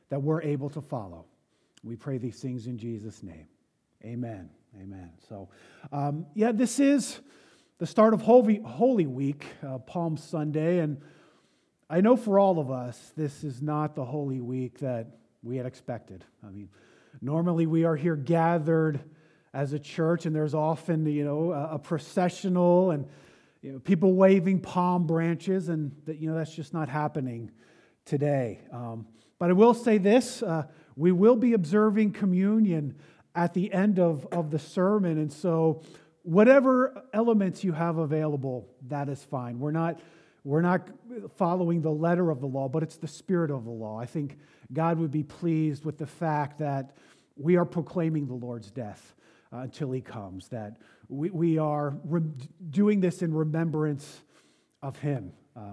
that we're able to follow. We pray these things in Jesus' name. Amen. Amen. So, this is the start of Holy Week, Palm Sunday, and I know for all of us, this is not the Holy Week that we had expected. I mean, normally we are here gathered as a church, and there's often, a processional and people waving palm branches, and that's just not happening today. But I will say this, we will be observing communion at the end of the sermon, and so whatever elements you have available, that is fine. We're not following the letter of the law, but it's the spirit of the law. I think God would be pleased with the fact that we are proclaiming the Lord's death until He comes, that we are doing this in remembrance of Him.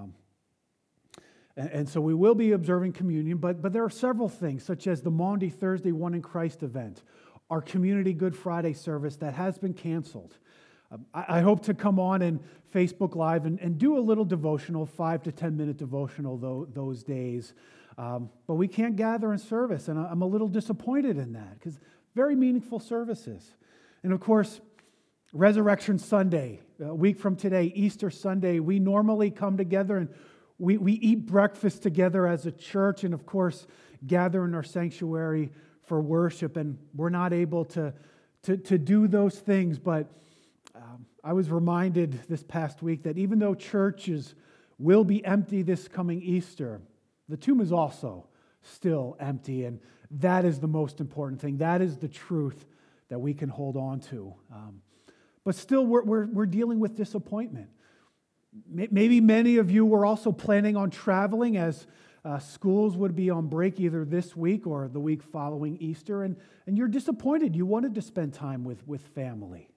And so we will be observing communion, but there are several things, such as the Maundy Thursday One in Christ event, our community Good Friday service that has been canceled. I hope to come on and Facebook Live and do a little devotional, 5 to 10 minute devotional those days. But we can't gather in service, and I'm a little disappointed in that because very meaningful services. And of course, Resurrection Sunday, a week from today, Easter Sunday, we normally come together and we eat breakfast together as a church and, of course, gather in our sanctuary for worship. And we're not able to do those things. But I was reminded this past week that even though churches will be empty this coming Easter, the tomb is also still empty. And that is the most important thing. That is the truth that we can hold on to. But still, we're dealing with disappointment. Maybe many of you were also planning on traveling as schools would be on break either this week or the week following Easter, and you're disappointed. You wanted to spend time with family.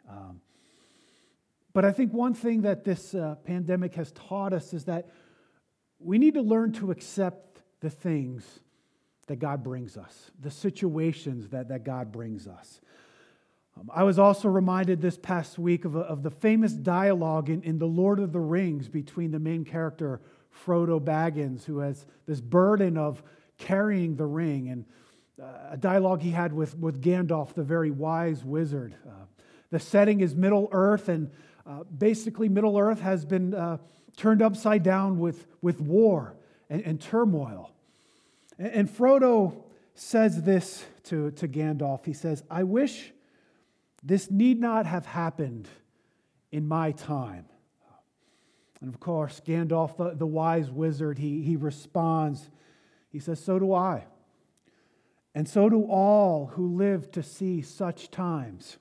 But I think one thing that this pandemic has taught us is that we need to learn to accept the things that God brings us, the situations that God brings us. I was also reminded this past week of the famous dialogue in The Lord of the Rings between the main character, Frodo Baggins, who has this burden of carrying the ring, and a dialogue he had with Gandalf, the very wise wizard. The setting is Middle-earth, and basically Middle-earth has been turned upside down with war and turmoil. And Frodo says this to Gandalf. He says, "I wish this need not have happened in my time." And of course, Gandalf, the wise wizard, he responds. He says, "So do I. And so do all who live to see such times.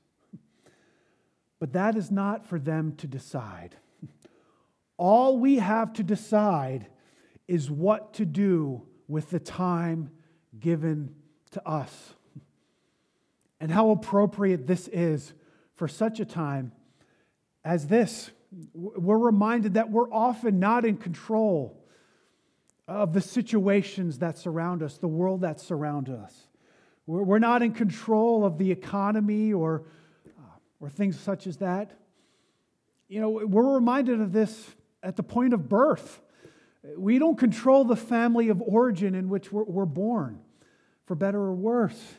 But that is not for them to decide. All we have to decide is what to do with the time given to us." And how appropriate this is for such a time as this. We're reminded that we're often not in control of the situations that surround us, the world that surrounds us. We're not in control of the economy or things such as that. We're reminded of this at the point of birth. We don't control the family of origin in which we're born, for better or worse.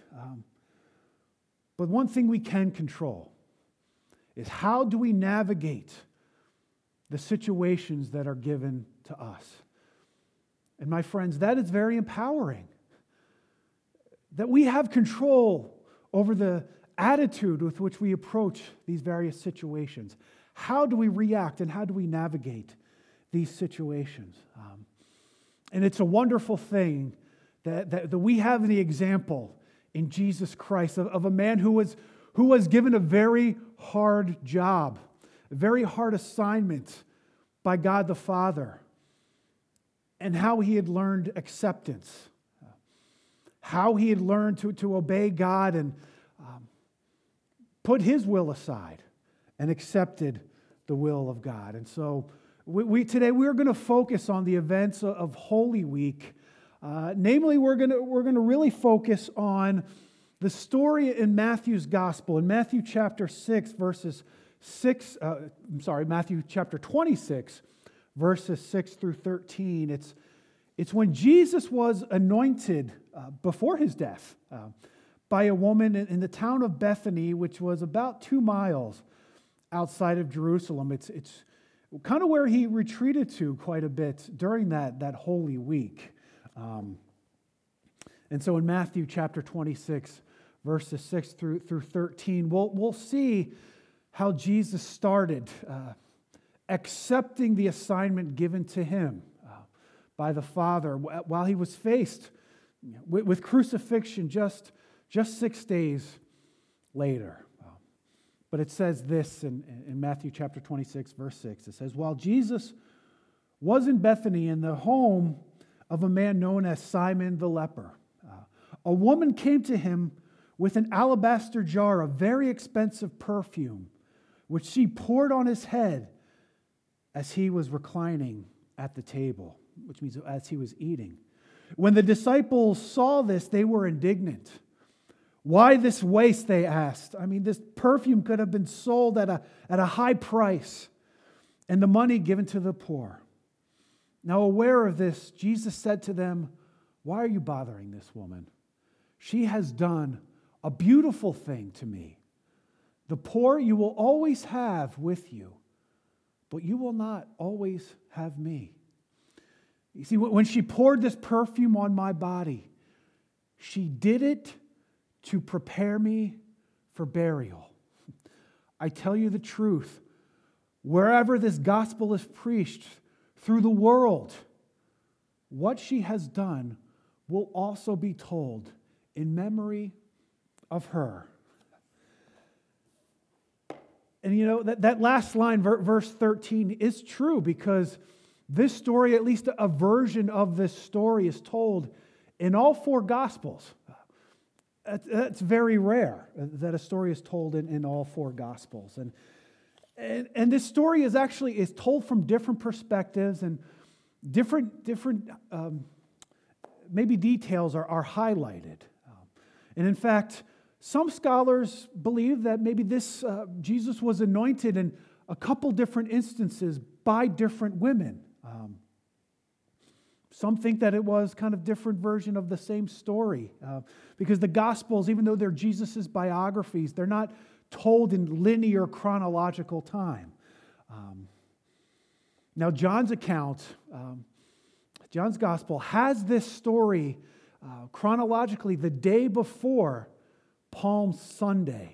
But one thing we can control is how do we navigate the situations that are given to us. And my friends, that is very empowering. That we have control over the attitude with which we approach these various situations. How do we react and how do we navigate these situations? And it's a wonderful thing that we have the example in Jesus Christ of a man who was given a very hard job, a very hard assignment by God the Father, and how he had learned acceptance, how he had learned to obey God and put his will aside and accepted the will of God. And so today we're going to focus on the events of Holy Week. Namely, we're going to really focus on the story in Matthew's Gospel, in Matthew chapter 6, Matthew chapter 26, verses 6 through 13. It's when Jesus was anointed before his death by a woman in the town of Bethany, which was about 2 miles outside of Jerusalem. It's kind of where he retreated to quite a bit during that Holy Week. And so in Matthew chapter 26, verses 6 through 13, we'll see how Jesus started accepting the assignment given to him by the Father while he was faced with crucifixion just 6 days later. But it says this in Matthew chapter 26, verse 6. It says, while Jesus was in Bethany in the home of a man known as Simon the leper, a woman came to him with an alabaster jar of very expensive perfume, which she poured on his head as he was reclining at the table, which means as he was eating. When the disciples saw this, they were indignant. Why this waste, they asked. I mean, this perfume could have been sold at a high price and the money given to the poor. Now, aware of this, Jesus said to them, why are you bothering this woman? She has done a beautiful thing to me. The poor you will always have with you, but you will not always have me. You see, when she poured this perfume on my body, she did it to prepare me for burial. I tell you the truth, wherever this gospel is preached through the world, what she has done will also be told in memory of her. And you know, that last line, verse 13, is true because this story, at least a version of this story, is told in all 4 Gospels. That's very rare that a story is told in all 4 Gospels. And this story is told from different perspectives, and different maybe details are highlighted. And in fact, some scholars believe that maybe this Jesus was anointed in a couple different instances by different women. Some think that it was kind of different version of the same story because the Gospels, even though they're Jesus' biographies, they're not told in linear chronological time. Now, John's account, John's Gospel, has this story chronologically the day before Palm Sunday.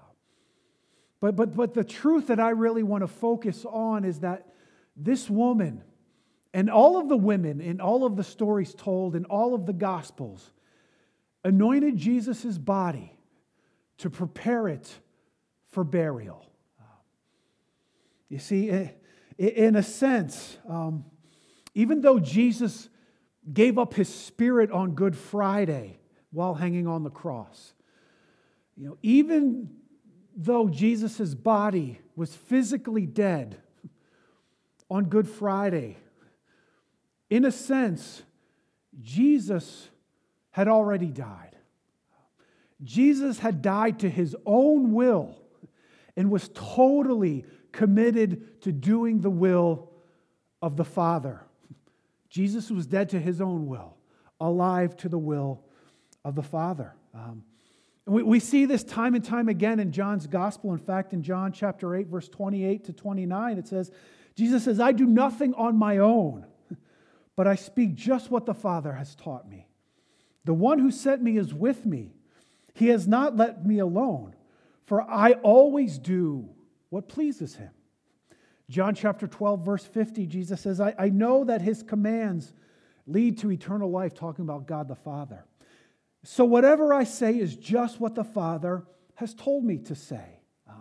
But the truth that I really want to focus on is that this woman and all of the women in all of the stories told in all of the Gospels anointed Jesus' body to prepare it for burial. You see, in a sense, even though Jesus gave up his spirit on Good Friday while hanging on the cross, you know, even though Jesus' body was physically dead on Good Friday, in a sense, Jesus had already died. Jesus had died to his own will and was totally committed to doing the will of the Father. Jesus was dead to his own will, alive to the will of the Father. We see this time and time again in John's Gospel. In fact, in John chapter 8, verse 28 to 29, it says, Jesus says, I do nothing on my own, but I speak just what the Father has taught me. The one who sent me is with me. He has not let me alone, for I always do what pleases him. John chapter 12, verse 50, Jesus says, I know that his commands lead to eternal life, talking about God the Father. So whatever I say is just what the Father has told me to say.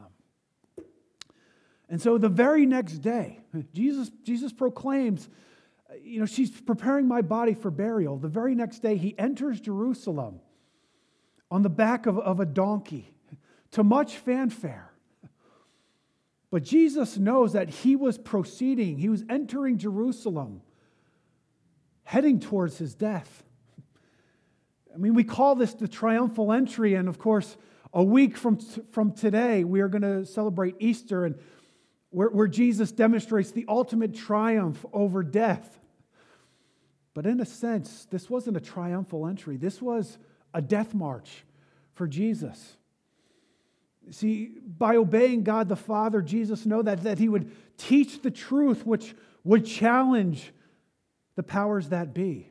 And so the very next day, Jesus proclaims, she's preparing my body for burial. The very next day, he enters Jerusalem on the back of a donkey to much fanfare. But Jesus knows that he was entering Jerusalem, heading towards his death. I mean, we call this the triumphal entry, and of course, a week from today, we are going to celebrate Easter, and where Jesus demonstrates the ultimate triumph over death. But in a sense, this wasn't a triumphal entry. This was a death march for Jesus. See, by obeying God the Father, Jesus knew that he would teach the truth which would challenge the powers that be.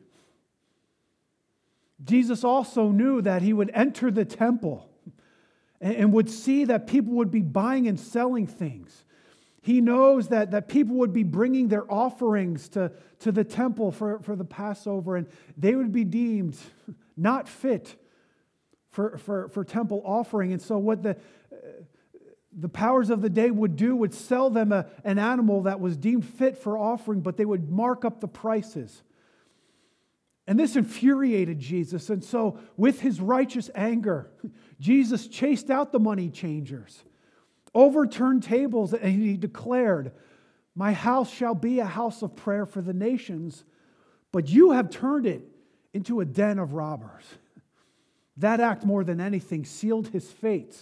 Jesus also knew that he would enter the temple and would see that people would be buying and selling things. He knows that people would be bringing their offerings to the temple for the Passover, and they would be deemed not fit for temple offering. And so what the powers of the day would do would sell them an animal that was deemed fit for offering, but they would mark up the prices. And this infuriated Jesus. And so with his righteous anger, Jesus chased out the money changers, overturned tables, and he declared, "My house shall be a house of prayer for the nations, but you have turned it into a den of robbers." That act, more than anything, sealed his fate.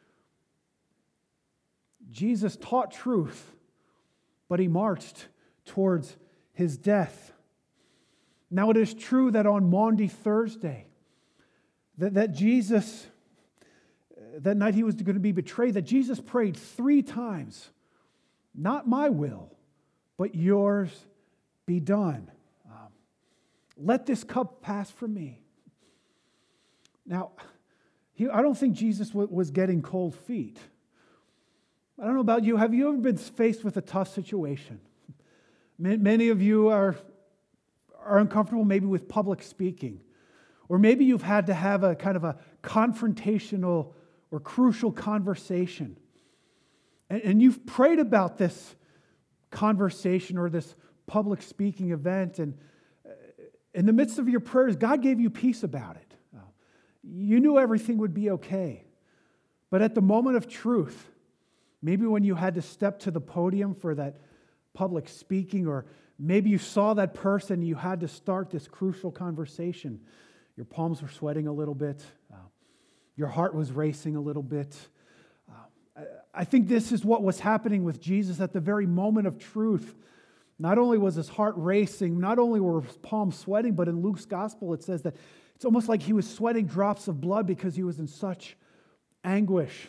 Jesus taught truth, but he marched towards his death. Now it is true that on Maundy Thursday, that Jesus, that night he was going to be betrayed, that Jesus prayed 3 times, "Not my will, but yours be done. Let this cup pass from me." Now, I don't think Jesus was getting cold feet. I don't know about you. Have you ever been faced with a tough situation? Many of you are uncomfortable maybe with public speaking. Or maybe you've had to have a kind of a confrontational or crucial conversation. And you've prayed about this conversation or this public speaking event. And in the midst of your prayers, God gave you peace about it. You knew everything would be okay. But at the moment of truth, maybe when you had to step to the podium for that public speaking, or maybe you saw that person and you had to start this crucial conversation, your palms were sweating a little bit. Your heart was racing a little bit. I think this is what was happening with Jesus at the very moment of truth. Not only was his heart racing, not only were his palms sweating, but in Luke's gospel it says that it's almost like he was sweating drops of blood because he was in such anguish.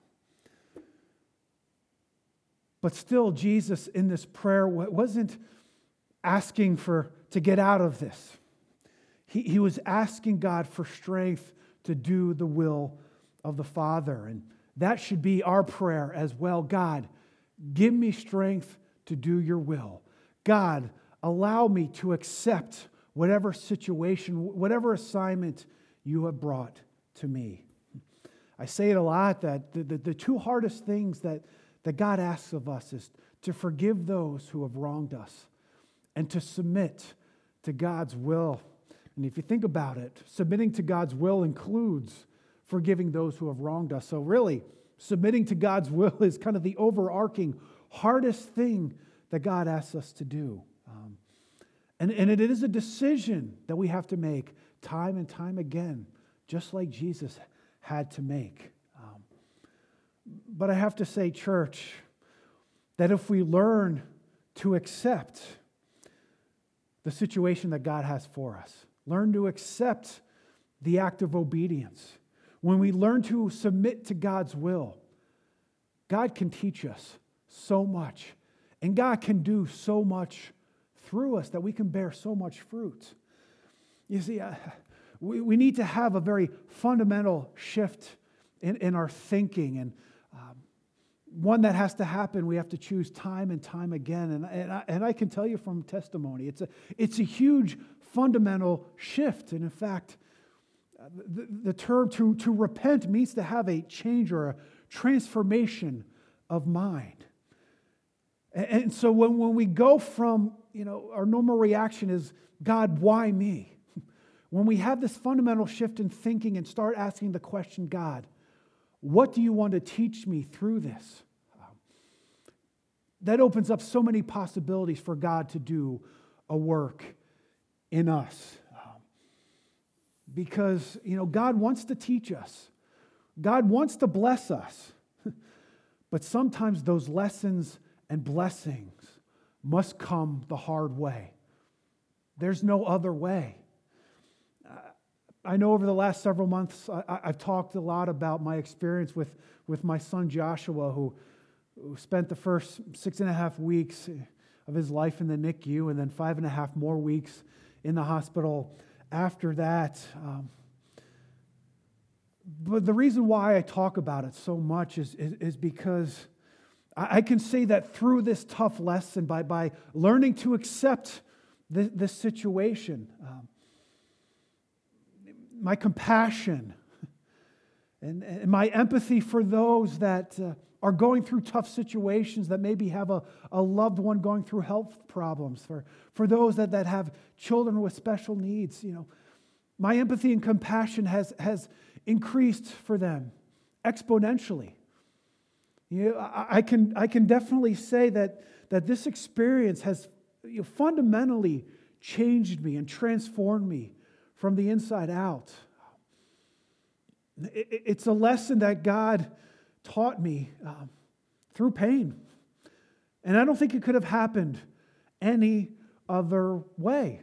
But still, Jesus in this prayer wasn't asking to get out of this. He was asking God for strength to do the will of the Father. And that should be our prayer as well. God, give me strength to do your will. God, allow me to accept whatever situation, whatever assignment you have brought to me. I say it a lot that the 2 hardest things that God asks of us is to forgive those who have wronged us and to submit to God's will. And if you think about it, submitting to God's will includes forgiving those who have wronged us. So really, submitting to God's will is kind of the overarching, hardest thing that God asks us to do. And it is a decision that we have to make time and time again, just like Jesus had to make. But I have to say, church, that if we learn to accept the situation that God has for us, learn to accept the act of obedience, when we learn to submit to God's will, God can teach us so much, and God can do so much through us that we can bear so much fruit. You see, we need to have a very fundamental shift in our thinking, and one that has to happen. We have to choose time and time again. And I can tell you from testimony, it's a huge fundamental shift. And in fact, the term to repent means to have a change or a transformation of mind. And so when we go from, our normal reaction is, God, why me? When we have this fundamental shift in thinking and start asking the question, God, what do you want to teach me through this? That opens up so many possibilities for God to do a work in us. Because, God wants to teach us. God wants to bless us. But sometimes those lessons and blessings must come the hard way. There's no other way. I know over the last several months, I've talked a lot about my experience with my son Joshua, who spent the first 6.5 weeks of his life in the NICU and then 5.5 more weeks in the hospital after that. But the reason why I talk about it so much is because I can say that through this tough lesson, by learning to accept this situation, my compassion and my empathy for those that are going through tough situations, that maybe have a loved one going through health problems, for those that have children with special needs, my empathy and compassion has increased for them exponentially. I can definitely say that this experience has fundamentally changed me and transformed me from the inside out. It's a lesson that God taught me through pain. And I don't think it could have happened any other way.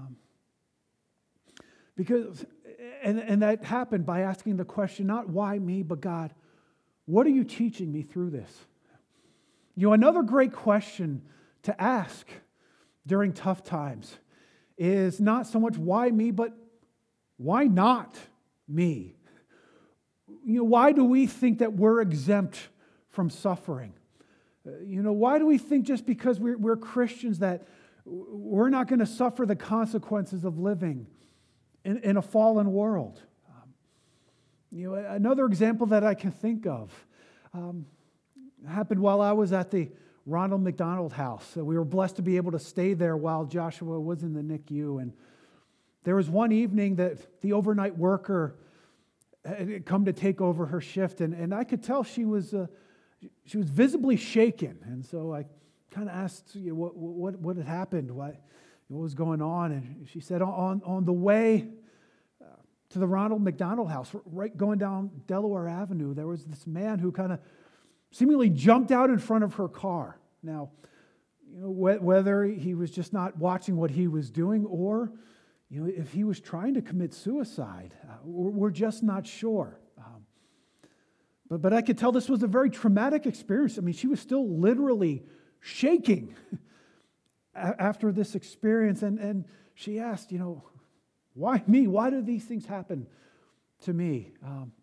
And that happened by asking the question, not why me, but God, what are you teaching me through this? Another great question to ask during tough times is not so much why me, but why not me? Why do we think that we're exempt from suffering? Why do we think just because we're Christians that we're not going to suffer the consequences of living in a fallen world? Another example that I can think of happened while I was at the Ronald McDonald House. We were blessed to be able to stay there while Joshua was in the NICU. And there was one evening that the overnight worker had come to take over her shift, and I could tell she was visibly shaken. And so I kind of asked, what had happened, what was going on, and she said, on the way to the Ronald McDonald House, right going down Delaware Avenue, there was this man who kind of seemingly jumped out in front of her car. Now, whether he was just not watching what he was doing, or if he was trying to commit suicide, we're just not sure. But I could tell this was a very traumatic experience. I mean, she was still literally shaking after this experience. And she asked, why me? Why do these things happen to me?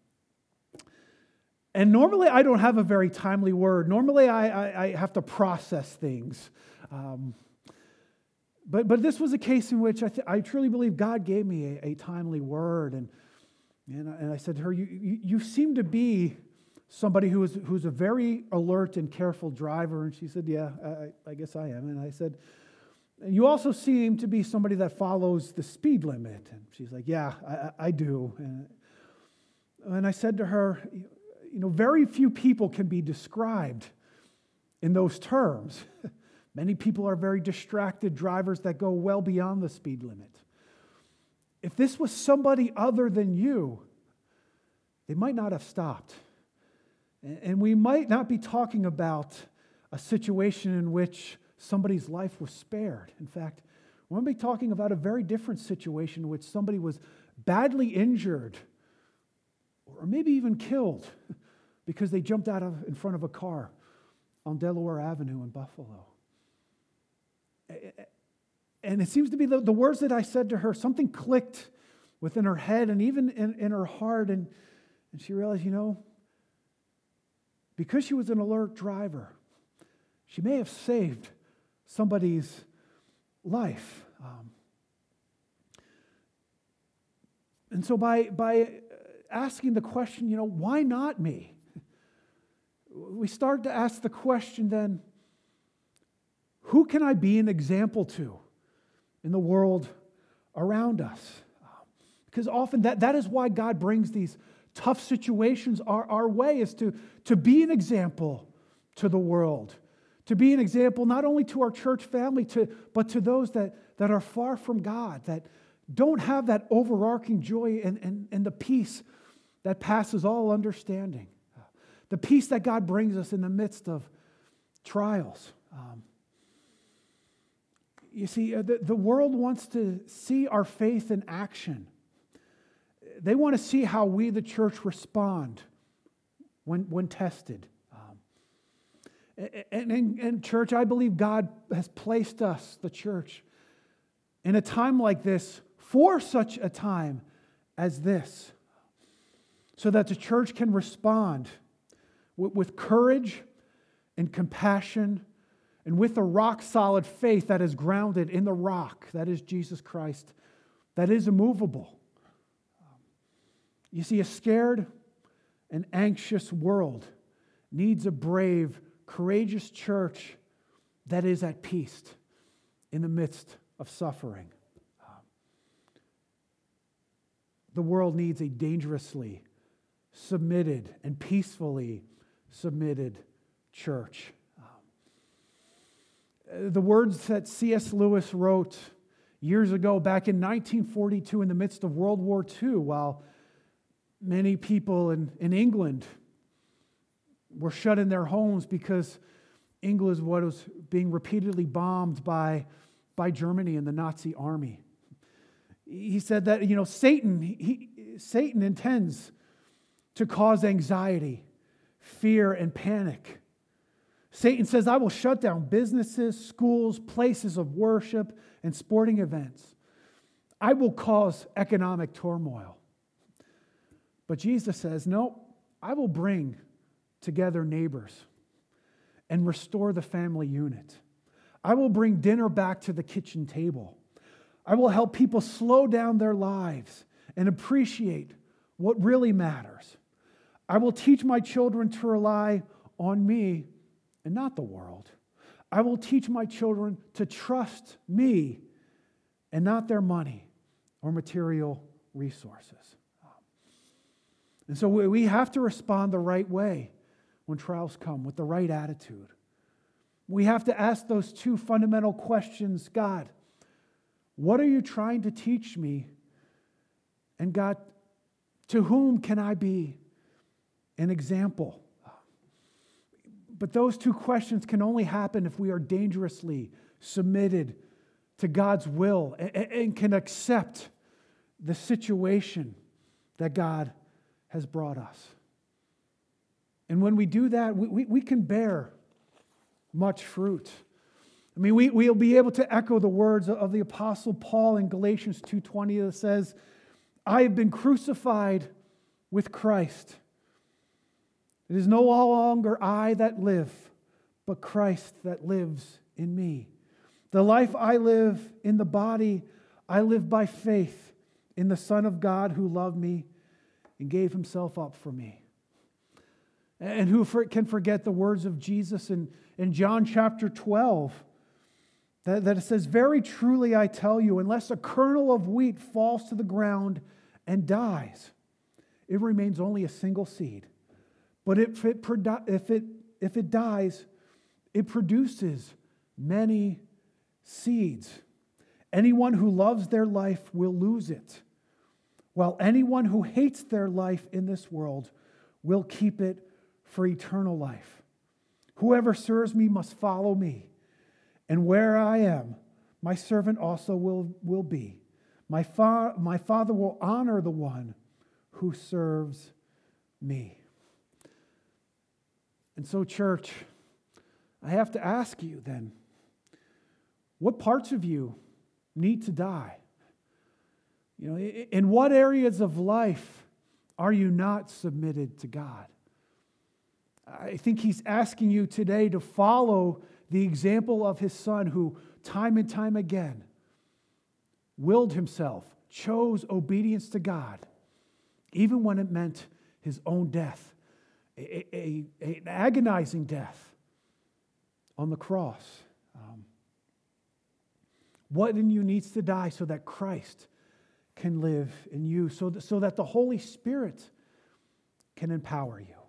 And normally I don't have a very timely word. Normally I have to process things. But this was a case in which I truly believe God gave me a timely word. And I said to her, you seem to be somebody who's a very alert and careful driver. And she said, yeah, I guess I am. And I said, and you also seem to be somebody that follows the speed limit. And she's like, yeah, I do. And I said to her, very few people can be described in those terms. Many people are very distracted drivers that go well beyond the speed limit. If this was somebody other than you, they might not have stopped. And we might not be talking about a situation in which somebody's life was spared. In fact, we're going to be talking about a very different situation in which somebody was badly injured or maybe even killed because they jumped out in front of a car on Delaware Avenue in Buffalo. And it seems to be the words that I said to her, something clicked within her head and even in her heart. And she realized, because she was an alert driver, she may have saved somebody's life. And so by asking the question, why not me? We start to ask the question then, who can I be an example to in the world around us? Because often that is why God brings these tough situations our way, is to be an example to the world, to be an example not only to our church family, but to those that are far from God, that don't have that overarching joy and the peace that passes all understanding, the peace that God brings us in the midst of trials. You see, the world wants to see our faith in action. They want to see how we, the church, respond when tested. And church, I believe God has placed us, the church, in a time like this for such a time as this, so that the church can respond with courage and compassion and with a rock-solid faith that is grounded in the rock, that is Jesus Christ, that is immovable. You see, a scared and anxious world needs a brave, courageous church that is at peace in the midst of suffering. The world needs a dangerously submitted and peacefully submitted church. The words that C.S. Lewis wrote years ago, back in 1942, in the midst of World War II, while many people in England were shut in their homes because England was being repeatedly bombed by Germany and the Nazi army. He said that, Satan intends to cause anxiety, fear, and panic. Satan says, I will shut down businesses, schools, places of worship, and sporting events. I will cause economic turmoil. But Jesus says, no, I will bring together neighbors and restore the family unit. I will bring dinner back to the kitchen table. I will help people slow down their lives and appreciate what really matters. I will teach my children to rely on me and not the world. I will teach my children to trust me and not their money or material resources. And so we have to respond the right way when trials come, with the right attitude. We have to ask those two fundamental questions. God, what are you trying to teach me? And God, to whom can I be an example? But those two questions can only happen if we are dangerously submitted to God's will and can accept the situation that God has brought us. And when we do that, we can bear much fruit. I mean, we'll be able to echo the words of the Apostle Paul in Galatians 2:20 that says, I have been crucified with Christ. It is no longer I that live, but Christ that lives in me. The life I live in the body, I live by faith in the Son of God who loved me and gave himself up for me. And who can forget the words of Jesus in John chapter 12, that it says, very truly I tell you, unless a kernel of wheat falls to the ground and dies, it remains only a single seed. But if it dies, it produces many seeds. Anyone who loves their life will lose it, while anyone who hates their life in this world will keep it for eternal life. Whoever serves me must follow me, and where I am, my servant also will be. My Father will honor the one who serves me. And so, church, I have to ask you then, what parts of you need to die? In what areas of life are you not submitted to God? I think he's asking you today to follow the example of his Son, who time and time again willed himself, chose obedience to God, even when it meant his own death, an agonizing death on the cross. What in you needs to die so that Christ can live in you, so that the Holy Spirit can empower you?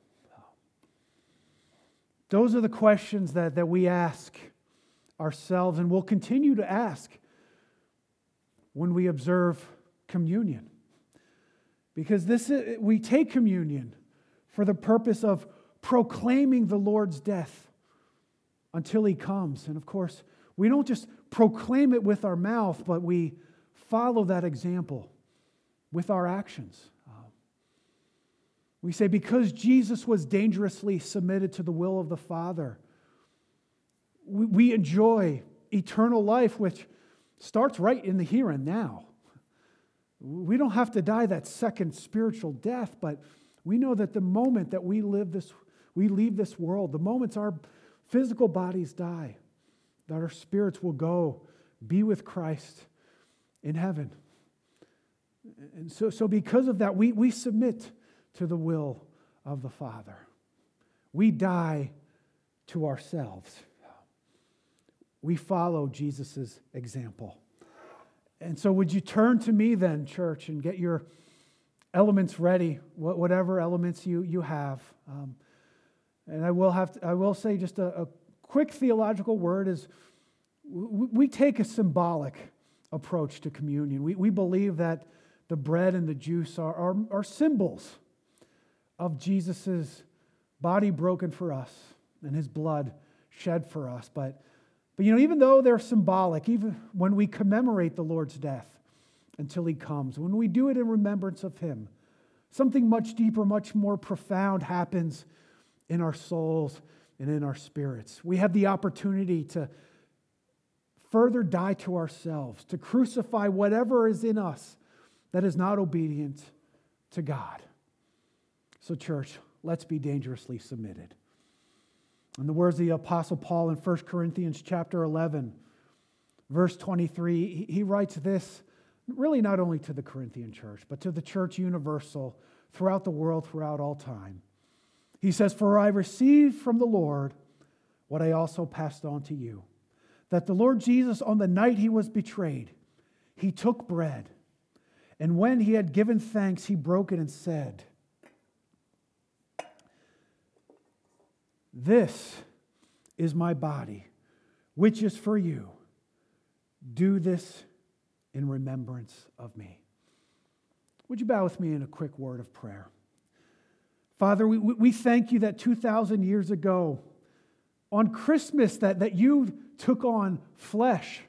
Those are the questions that we ask ourselves and will continue to ask when we observe communion. Because we take communion for the purpose of proclaiming the Lord's death until he comes. And of course, we don't just proclaim it with our mouth, but we follow that example with our actions. We say, because Jesus was dangerously submitted to the will of the Father, we enjoy eternal life, which starts right in the here and now. We don't have to die that second spiritual death, but we know that the moment that we leave this world, the moments our physical bodies die, that our spirits will go be with Christ in heaven. And so because of that, we submit to the will of the Father. We die to ourselves. We follow Jesus' example. And so would you turn to me then, church, and get your elements ready, whatever elements you have. And I will say just a quick theological word is we take a symbolic approach to communion. We believe that the bread and the juice are symbols of Jesus' body broken for us and his blood shed for us. But even though they're symbolic, even when we commemorate the Lord's death until he comes, when we do it in remembrance of him, something much deeper, much more profound happens in our souls and in our spirits. We have the opportunity to further die to ourselves, to crucify whatever is in us that is not obedient to God. So, church, let's be dangerously submitted. In the words of the Apostle Paul in 1 Corinthians chapter 11, verse 23, he writes this, really not only to the Corinthian church, but to the church universal throughout the world, throughout all time. He says, "For I received from the Lord what I also passed on to you, that the Lord Jesus, on the night he was betrayed, he took bread, and when he had given thanks, he broke it and said, 'This is my body, which is for you. Do this in remembrance of me.'" Would you bow with me in a quick word of prayer? Father, we thank you that 2,000 years ago, on Christmas, that you took on flesh,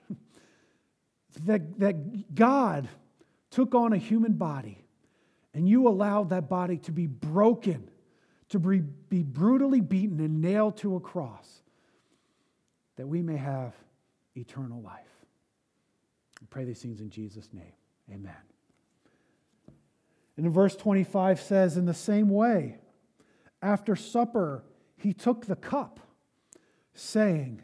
that God took on a human body, and you allowed that body to be broken, to be brutally beaten and nailed to a cross, that we may have eternal life. I pray these things in Jesus' name. Amen. And in verse 25 says, "In the same way, after supper, he took the cup, saying,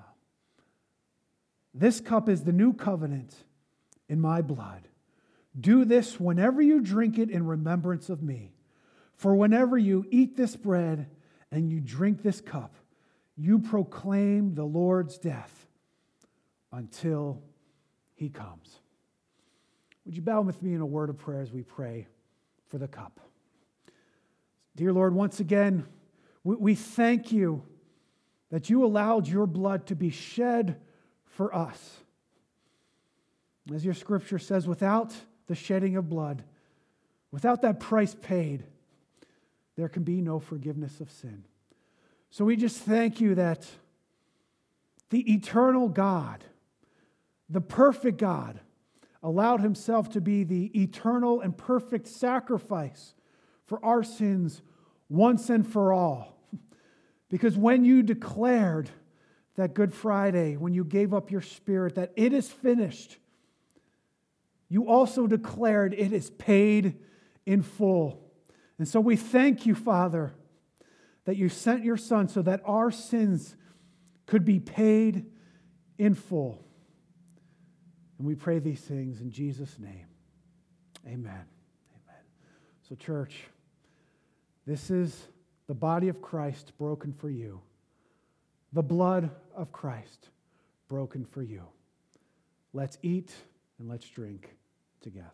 'This cup is the new covenant in my blood. Do this whenever you drink it in remembrance of me. For whenever you eat this bread and you drink this cup, you proclaim the Lord's death until he comes.'" Would you bow with me in a word of prayer as we pray for the cup? Dear Lord, once again, we thank you that you allowed your blood to be shed for us. As your scripture says, without the shedding of blood, without that price paid, there can be no forgiveness of sin. So we just thank you that the eternal God, the perfect God, allowed himself to be the eternal and perfect sacrifice for our sins once and for all. Because when you declared that Good Friday, when you gave up your spirit, that it is finished, you also declared it is paid in full. And so we thank you, Father, that you sent your Son so that our sins could be paid in full. And we pray these things in Jesus' name. Amen. Amen. So, church, this is the body of Christ broken for you, the blood of Christ broken for you. Let's eat and let's drink together.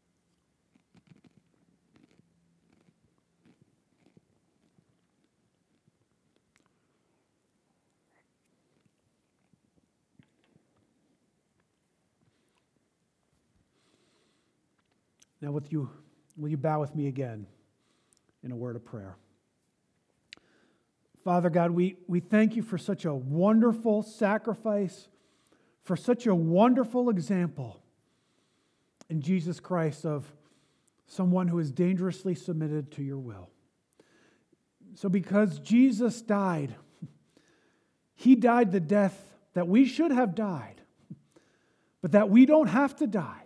Now, will you bow with me again in a word of prayer? Father God, we thank you for such a wonderful sacrifice for such a wonderful example in Jesus Christ of someone who is dangerously submitted to your will. So because Jesus died, he died the death that we should have died, but that we don't have to die.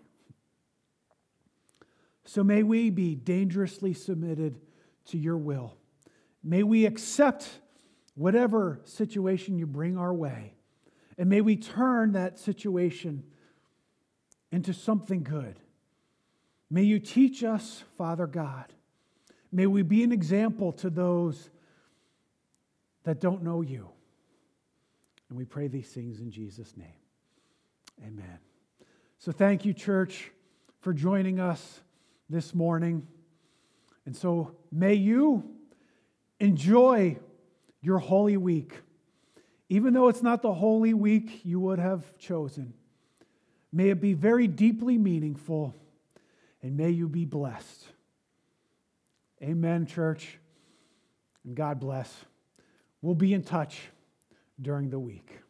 So may we be dangerously submitted to your will. May we accept whatever situation you bring our way. And may we turn that situation into something good. May you teach us, Father God. May we be an example to those that don't know you. And we pray these things in Jesus' name. Amen. So thank you, church, for joining us this morning. And so may you enjoy your Holy Week, even though it's not the Holy Week you would have chosen. May it be very deeply meaningful, and may you be blessed. Amen, church, and God bless. We'll be in touch during the week.